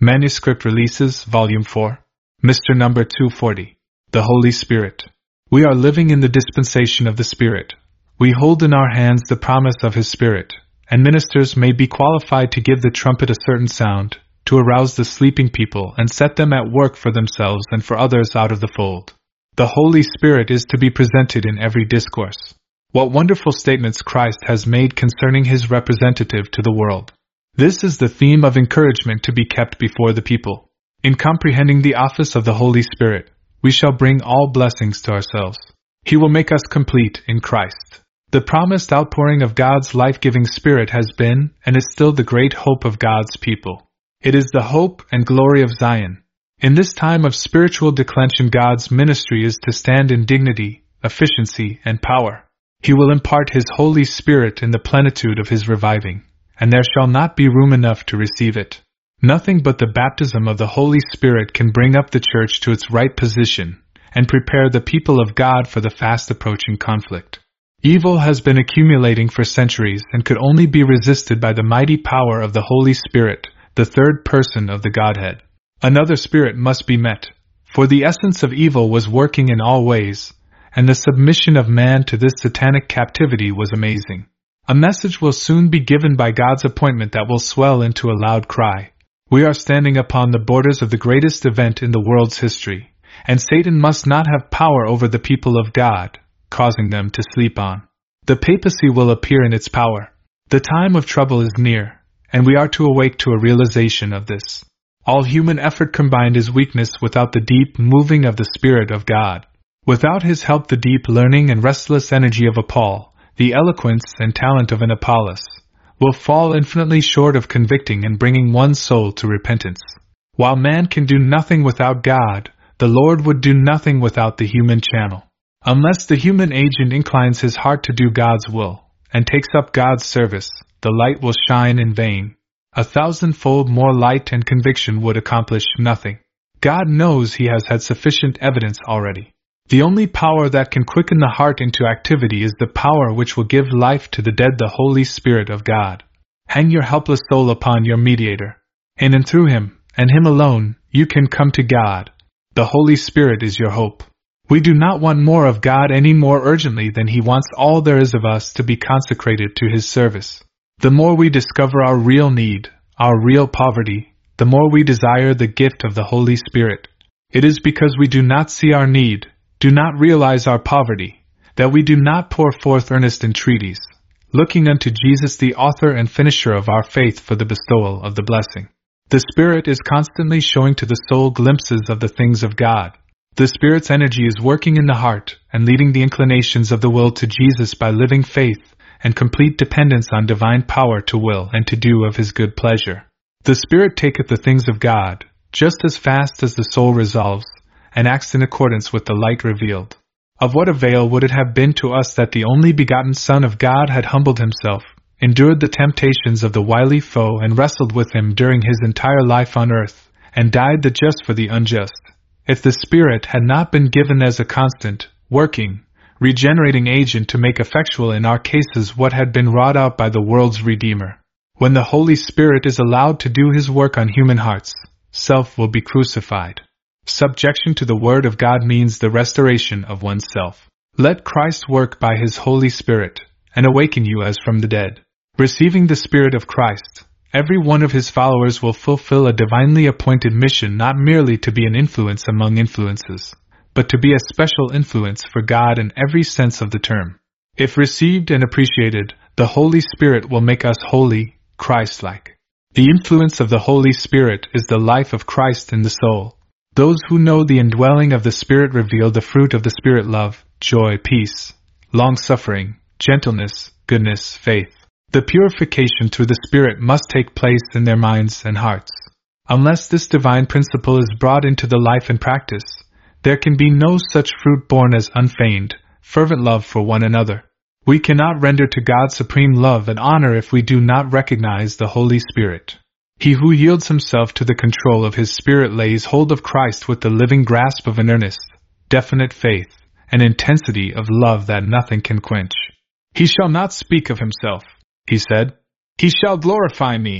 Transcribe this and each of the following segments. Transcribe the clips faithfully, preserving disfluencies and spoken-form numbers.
Manuscript Releases, Volume four. Mister Number two forty. The Holy Spirit. We are living in the dispensation of the Spirit. We hold in our hands the promise of His Spirit, and ministers may be qualified to give the trumpet a certain sound, to arouse the sleeping people and set them at work for themselves and for others out of the fold. The Holy Spirit is to be presented in every discourse. What wonderful statements Christ has made concerning His representative to the world. This is the theme of encouragement to be kept before the people. In comprehending the office of the Holy Spirit, we shall bring all blessings to ourselves. He will make us complete in Christ. The promised outpouring of God's life-giving Spirit has been, and is still the great hope of God's people. It is the hope and glory of Zion. In this time of spiritual declension, God's ministry is to stand in dignity, efficiency, and power. He will impart His Holy Spirit in the plenitude of His reviving, and there shall not be room enough to receive it. Nothing but the baptism of the Holy Spirit can bring up the church to its right position, and prepare the people of God for the fast approaching conflict. Evil has been accumulating for centuries and could only be resisted by the mighty power of the Holy Spirit, the third person of the Godhead. Another spirit must be met, for the essence of evil was working in all ways, and the submission of man to this satanic captivity was amazing. A message will soon be given by God's appointment that will swell into a loud cry. We are standing upon the borders of the greatest event in the world's history, and Satan must not have power over the people of God, causing them to sleep on. The papacy will appear in its power. The time of trouble is near, and we are to awake to a realization of this. All human effort combined is weakness without the deep moving of the Spirit of God. Without His help, the deep learning and restless energy of a Paul, the eloquence and talent of an Apollos, will fall infinitely short of convicting and bringing one's soul to repentance. While man can do nothing without God, the Lord would do nothing without the human channel. Unless the human agent inclines his heart to do God's will, and takes up God's service, the light will shine in vain. A thousandfold more light and conviction would accomplish nothing. God knows He has had sufficient evidence already. The only power that can quicken the heart into activity is the power which will give life to the dead, the Holy Spirit of God. Hang your helpless soul upon your mediator. In and through Him, and Him alone, you can come to God. The Holy Spirit is your hope. We do not want more of God any more urgently than He wants all there is of us to be consecrated to His service. The more we discover our real need, our real poverty, the more we desire the gift of the Holy Spirit. It is because we do not see our need, do not realize our poverty, that we do not pour forth earnest entreaties, looking unto Jesus, the author and finisher of our faith, for the bestowal of the blessing. The Spirit is constantly showing to the soul glimpses of the things of God. The Spirit's energy is working in the heart and leading the inclinations of the will to Jesus by living faith and complete dependence on divine power to will and to do of His good pleasure. The Spirit taketh the things of God, just as fast as the soul resolves, and acts in accordance with the light revealed. Of what avail would it have been to us that the only begotten Son of God had humbled Himself, endured the temptations of the wily foe, and wrestled with Him during His entire life on earth, and died the just for the unjust, if the Spirit had not been given as a constant, working, regenerating agent to make effectual in our cases what had been wrought out by the world's Redeemer? When the Holy Spirit is allowed to do His work on human hearts, self will be crucified. Subjection to the Word of God means the restoration of oneself. Let Christ work by His Holy Spirit, and awaken you as from the dead. Receiving the Spirit of Christ, every one of His followers will fulfill a divinely appointed mission, not merely to be an influence among influences, but to be a special influence for God in every sense of the term. If received and appreciated, the Holy Spirit will make us holy, Christ-like. The influence of the Holy Spirit is the life of Christ in the soul. Those who know the indwelling of the Spirit reveal the fruit of the Spirit: love, joy, peace, long-suffering, gentleness, goodness, faith. The purification through the Spirit must take place in their minds and hearts. Unless this divine principle is brought into the life and practice, there can be no such fruit born as unfeigned, fervent love for one another. We cannot render to God supreme love and honor if we do not recognize the Holy Spirit. He who yields himself to the control of his Spirit lays hold of Christ with the living grasp of an earnest, definite faith, and intensity of love that nothing can quench. He shall not speak of himself, he said. He shall glorify me,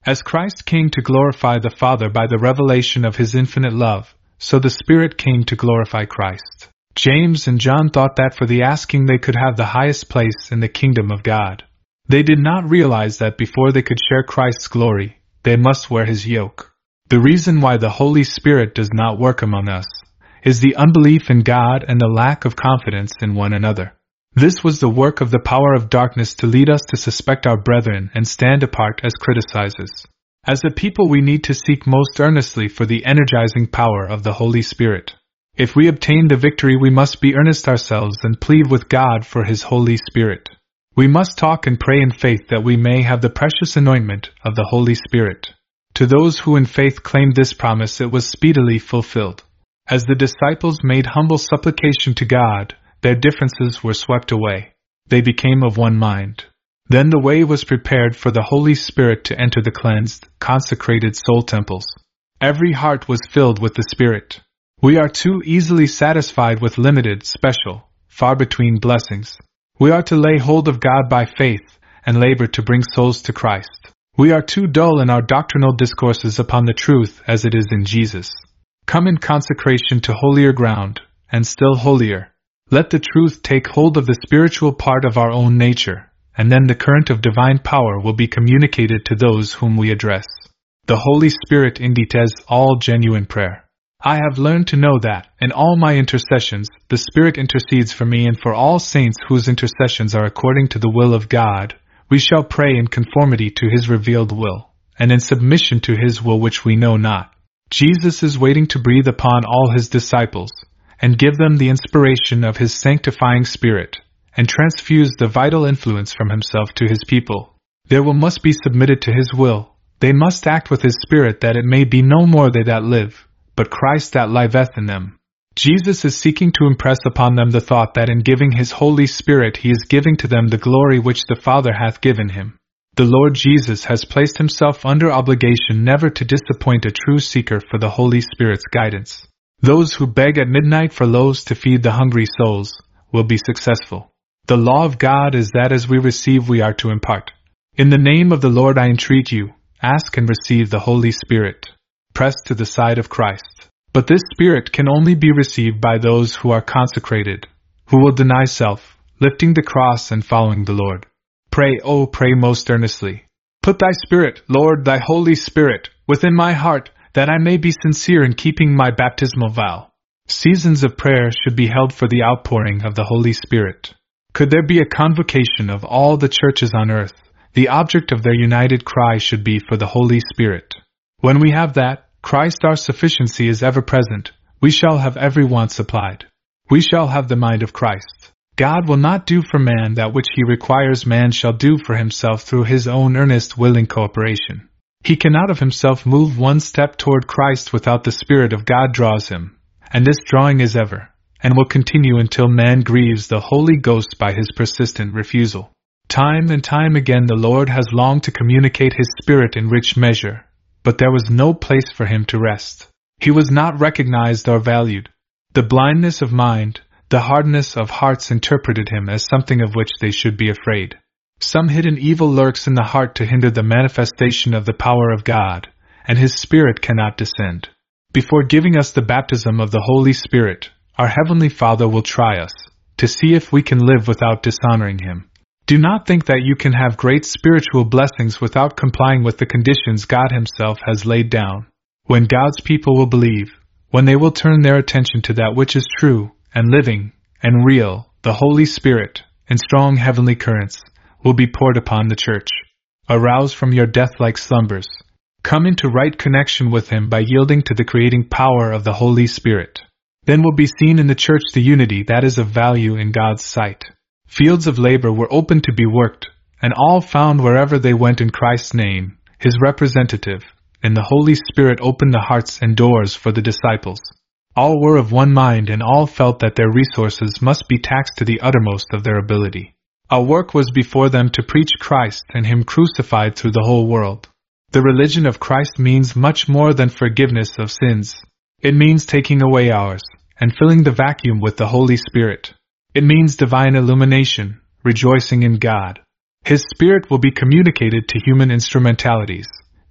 As Christ came to glorify the Father by the revelation of His infinite love, so the Spirit came to glorify Christ. James and John thought that for the asking they could have the highest place in the kingdom of God. They did not realize that before they could share Christ's glory, they must wear His yoke. The reason why the Holy Spirit does not work among us is the unbelief in God and the lack of confidence in one another. This was the work of the power of darkness to lead us to suspect our brethren and stand apart as criticizers. As a people, we need to seek most earnestly for the energizing power of the Holy Spirit. If we obtain the victory, we must be earnest ourselves and plead with God for His Holy Spirit. We must talk and pray in faith that we may have the precious anointment of the Holy Spirit. To those who in faith claimed this promise, it was speedily fulfilled. As the disciples made humble supplication to God, their differences were swept away. They became of one mind. Then the way was prepared for the Holy Spirit to enter the cleansed, consecrated soul temples. Every heart was filled with the Spirit. We are too easily satisfied with limited, special, far between blessings. We are to lay hold of God by faith and labor to bring souls to Christ. We are too dull in our doctrinal discourses upon the truth as it is in Jesus. Come in consecration to holier ground, and still holier. Let the truth take hold of the spiritual part of our own nature, and then the current of divine power will be communicated to those whom we address. The Holy Spirit indicates all genuine prayer. I have learned to know that, in all my intercessions, the Spirit intercedes for me and for all saints whose intercessions are according to the will of God. We shall pray in conformity to His revealed will, and in submission to His will which we know not. Jesus is waiting to breathe upon all His disciples, and give them the inspiration of His sanctifying Spirit, and transfuse the vital influence from Himself to His people. Their will must be submitted to His will. They must act with His Spirit, that it may be no more they that live, but Christ that liveth in them. Jesus is seeking to impress upon them the thought that in giving His Holy Spirit He is giving to them the glory which the Father hath given Him. The Lord Jesus has placed Himself under obligation never to disappoint a true seeker for the Holy Spirit's guidance. Those who beg at midnight for loaves to feed the hungry souls will be successful. The law of God is that as we receive we are to impart. In the name of the Lord I entreat you, ask and receive the Holy Spirit. Press to the side of Christ. But this Spirit can only be received by those who are consecrated, who will deny self, lifting the cross and following the Lord. Pray, oh, pray most earnestly. Put Thy Spirit, Lord, Thy Holy Spirit, within my heart, that I may be sincere in keeping my baptismal vow. Seasons of prayer should be held for the outpouring of the Holy Spirit. Could there be a convocation of all the churches on earth, the object of their united cry should be for the Holy Spirit. When we have that, Christ our sufficiency is ever present, we shall have every want supplied. We shall have the mind of Christ. God will not do for man that which He requires man shall do for himself through his own earnest willing cooperation. He cannot of himself move one step toward Christ without the Spirit of God draws him, and this drawing is ever, and will continue until man grieves the Holy Ghost by his persistent refusal. Time and time again the Lord has longed to communicate His Spirit in rich measure, but there was no place for Him to rest. He was not recognized or valued. The blindness of mind, the hardness of hearts interpreted Him as something of which they should be afraid. Some hidden evil lurks in the heart to hinder the manifestation of the power of God, and His Spirit cannot descend. Before giving us the baptism of the Holy Spirit, our Heavenly Father will try us, to see if we can live without dishonoring Him. Do not think that you can have great spiritual blessings without complying with the conditions God Himself has laid down. When God's people will believe, when they will turn their attention to that which is true, and living, and real, the Holy Spirit, in strong heavenly currents, will be poured upon the church. Arouse from your death-like slumbers. Come into right connection with Him by yielding to the creating power of the Holy Spirit. Then will be seen in the church the unity that is of value in God's sight. Fields of labor were open to be worked, and all found wherever they went in Christ's name, His representative, and the Holy Spirit opened the hearts and doors for the disciples. All were of one mind and all felt that their resources must be taxed to the uttermost of their ability. Our work was before them to preach Christ and Him crucified through the whole world. The religion of Christ means much more than forgiveness of sins. It means taking away ours, and filling the vacuum with the Holy Spirit. It means divine illumination, rejoicing in God. His Spirit will be communicated to human instrumentalities,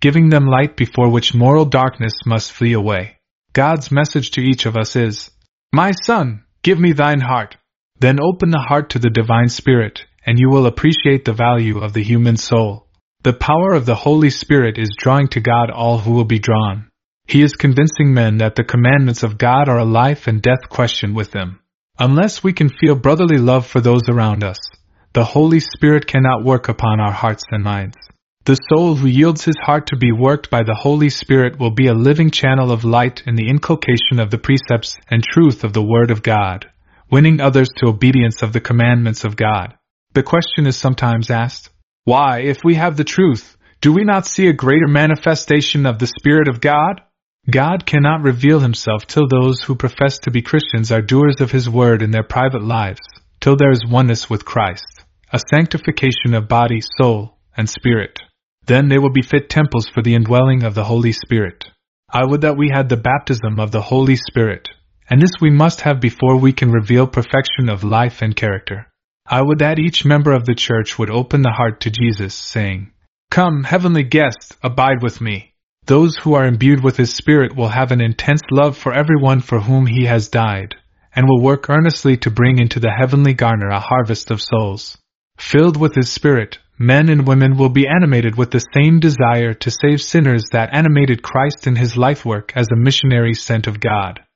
giving them light before which moral darkness must flee away. God's message to each of us is, "My son, give me thine heart." Then open the heart to the divine Spirit, and you will appreciate the value of the human soul. The power of the Holy Spirit is drawing to God all who will be drawn. He is convincing men that the commandments of God are a life and death question with them. Unless we can feel brotherly love for those around us, the Holy Spirit cannot work upon our hearts and minds. The soul who yields his heart to be worked by the Holy Spirit will be a living channel of light in the inculcation of the precepts and truth of the Word of God, winning others to obedience of the commandments of God. The question is sometimes asked, why, if we have the truth, do we not see a greater manifestation of the Spirit of God? God cannot reveal himself till those who profess to be Christians are doers of his word in their private lives, till there is oneness with Christ, a sanctification of body, soul, and spirit. Then they will be fit temples for the indwelling of the Holy Spirit. I would that we had the baptism of the Holy Spirit, and this we must have before we can reveal perfection of life and character. I would that each member of the church would open the heart to Jesus, saying, "Come, heavenly guest, abide with me." Those who are imbued with his Spirit will have an intense love for everyone for whom he has died, and will work earnestly to bring into the heavenly garner a harvest of souls. Filled with his Spirit, men and women will be animated with the same desire to save sinners that animated Christ in his life work as a missionary sent of God.